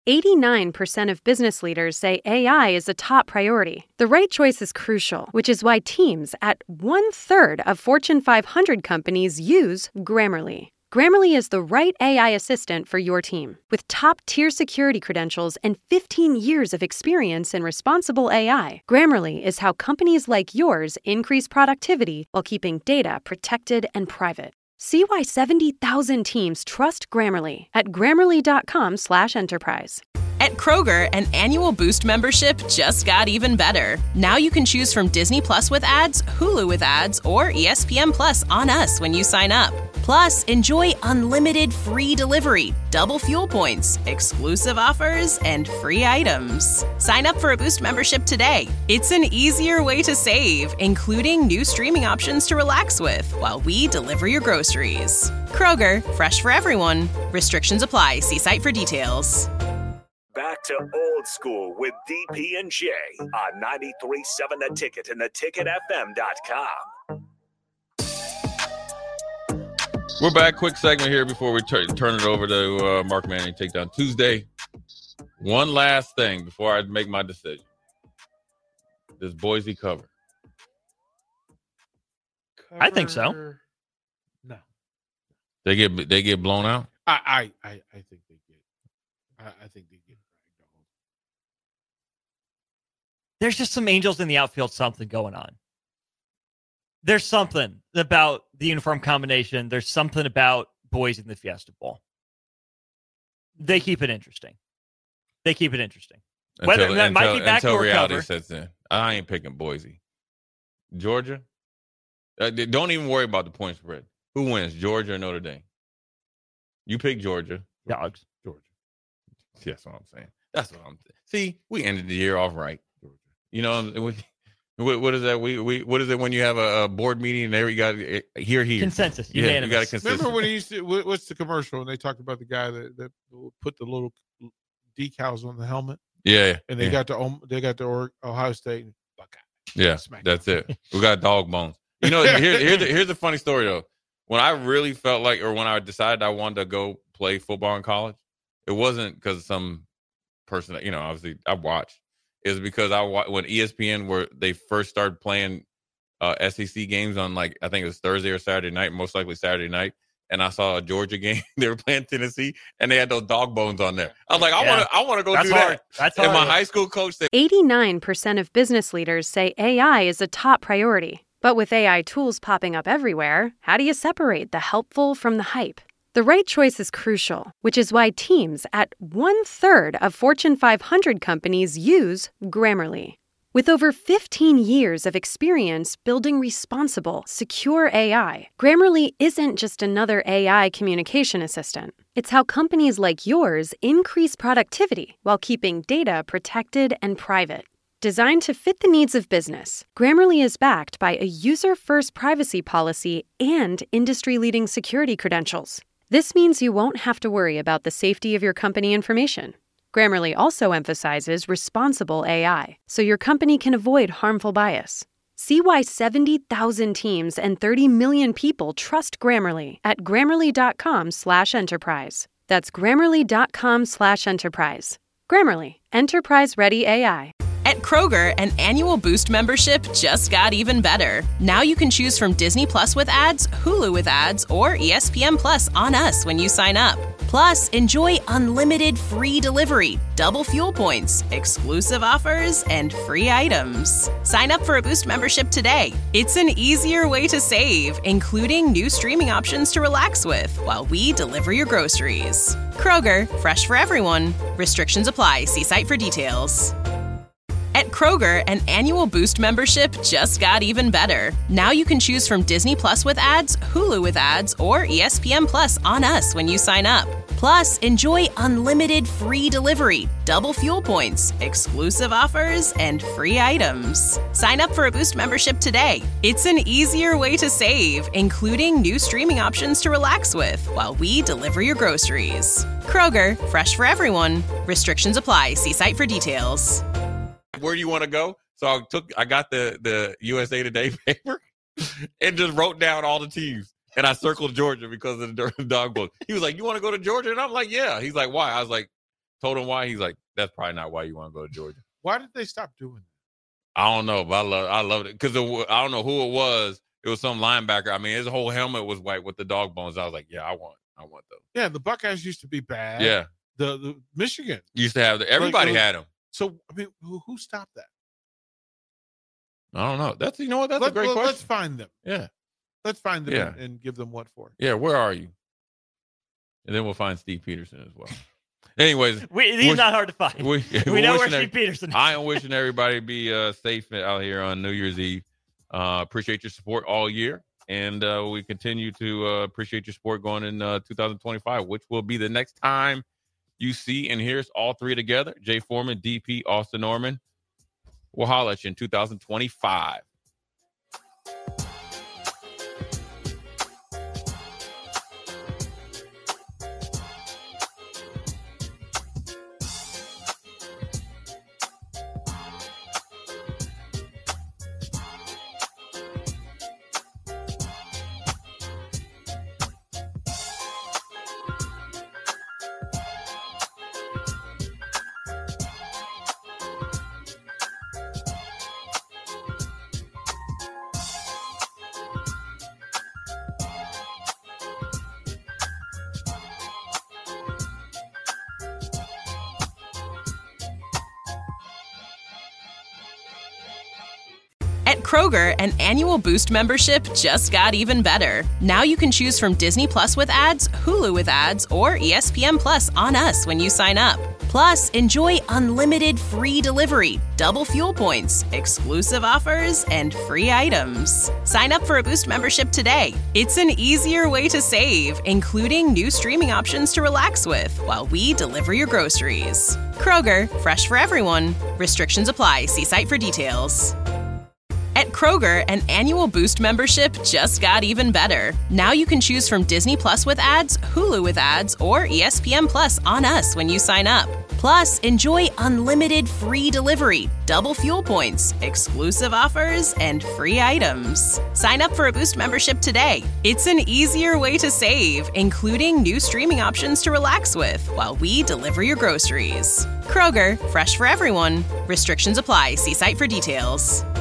89% of business leaders say AI is a top priority. The right choice is crucial, which is why teams at 1/3 of Fortune 500 companies use Grammarly. Grammarly is the right AI assistant for your team. With top-tier security credentials and 15 years of experience in responsible AI, Grammarly is how companies like yours increase productivity while keeping data protected and private. See why 70,000 teams trust Grammarly at Grammarly.com/enterprise. At Kroger, an annual Boost membership just got even better. Now you can choose from Disney Plus with ads, Hulu with ads, or ESPN Plus on us when you sign up. Plus, enjoy unlimited free delivery, double fuel points, exclusive offers, and free items. Sign up for a Boost membership today. It's an easier way to save, including new streaming options to relax with while we deliver your groceries. Kroger, fresh for everyone. Restrictions apply. See site for details. Back to old school with DP and J on 93.7 The Ticket and theticketfm.com. We're back. Quick segment here before we turn it over to Mark Manning Takedown Tuesday. One last thing before I make my decision. Does Boise cover? I think so. No. They get blown out? I think they get. I think they get dragged on. There's just some angels in the outfield, something going on. There's something about the uniform combination. There's something about boys in the Fiesta Bowl. They keep it interesting. Whether that might be back until or reality cover. sets in. I ain't picking Boise. Georgia? Don't even worry about the point spread. Who wins, Georgia or Notre Dame? You pick Georgia. Dogs. Georgia. That's what I'm saying. That's what I'm saying. See, we ended the year off right. You know, what is that? What is it when you have a board meeting and you got here? Consensus. Yeah, Unanimous. you got a consensus. Remember when he used to, what's the commercial? And they talked about the guy that put the little decals on the helmet. Yeah. And they got the Ohio State and Buckeye. Yeah, that's it. We got dog bones. You know, here's a funny story though. When I really felt like, or when I decided I wanted to go play football in college, it wasn't because of some person that, obviously I watched. It was because when ESPN they first started playing SEC games on, like, I think it was Thursday or Saturday night, most likely Saturday night. And I saw a Georgia game. They were playing Tennessee, and they had those dog bones on there. I was like, I want to go do that. That's and hard. my high school coach said 89% of business leaders say AI is a top priority. But with AI tools popping up everywhere, how do you separate the helpful from the hype? The right choice is crucial, which is why teams at 1/3 of Fortune 500 companies use Grammarly. With over 15 years of experience building responsible, secure AI, Grammarly isn't just another AI communication assistant. It's how companies like yours increase productivity while keeping data protected and private. Designed to fit the needs of business, Grammarly is backed by a user-first privacy policy and industry-leading security credentials. This means you won't have to worry about the safety of your company information. Grammarly also emphasizes responsible AI, so your company can avoid harmful bias. See why 70,000 teams and 30 million people trust Grammarly at Grammarly.com/enterprise. That's Grammarly.com/enterprise. Grammarly, enterprise-ready AI. At Kroger, an annual Boost membership just got even better. Now you can choose from Disney Plus with ads, Hulu with ads, or ESPN Plus on us when you sign up. Plus, enjoy unlimited free delivery, double fuel points, exclusive offers, and free items. Sign up for a Boost membership today. It's an easier way to save, including new streaming options to relax with while we deliver your groceries. Kroger, fresh for everyone. Restrictions apply. See site for details. At Kroger, an annual Boost membership just got even better. Now you can choose from Disney Plus with ads, Hulu with ads, or ESPN Plus on us when you sign up. Plus, enjoy unlimited free delivery, double fuel points, exclusive offers, and free items. Sign up for a Boost membership today. It's an easier way to save, including new streaming options to relax with while we deliver your groceries. Kroger, fresh for everyone. Restrictions apply. See site for details. where do you want to go? So I got the USA Today paper and just wrote down all the teams. And I circled Georgia because of the dog bowl. He was like, you want to go to Georgia? And I'm like, yeah. He's like, why? I was like, told him why. He's like, that's probably not why you want to go to Georgia. Why did they stop doing that? I don't know, but I loved it because I don't know who it was. It was some linebacker. I mean, his whole helmet was white with the dog bones. I was like, yeah, I want those. Yeah, the Buckeyes used to be bad. Yeah, the Michigan used to have everybody had them. So I mean, who stopped that? I don't know. That's a great question. Let's find them. Yeah, let's find them Yeah. and give them what for. yeah. Where are you? And then we'll find Steve Peterson as well. Anyways, He's not hard to find. we know where Steve Peterson is. I am wishing everybody to be safe out here on New Year's Eve. Appreciate your support all year, and we continue to appreciate your support going in 2025, which will be the next time you see and hear us all three together. Jay Foreman, DP, Austin Norman. We'll holler at you in 2025. At Kroger, an annual Boost membership just got even better. Now you can choose from Disney Plus with ads, Hulu with ads, or ESPN Plus on us when you sign up. Plus, enjoy unlimited free delivery, double fuel points, exclusive offers, and free items. Sign up for a Boost membership today. It's an easier way to save, including new streaming options to relax with while we deliver your groceries. Kroger, fresh for everyone. Restrictions apply. See site for details. At Kroger, an annual Boost membership just got even better. Now you can choose from Disney Plus with ads, Hulu with ads, or ESPN Plus on us when you sign up. Plus, enjoy unlimited free delivery, double fuel points, exclusive offers, and free items. Sign up for a Boost membership today. It's an easier way to save, including new streaming options to relax with while we deliver your groceries. Kroger, fresh for everyone. Restrictions apply. See site for details.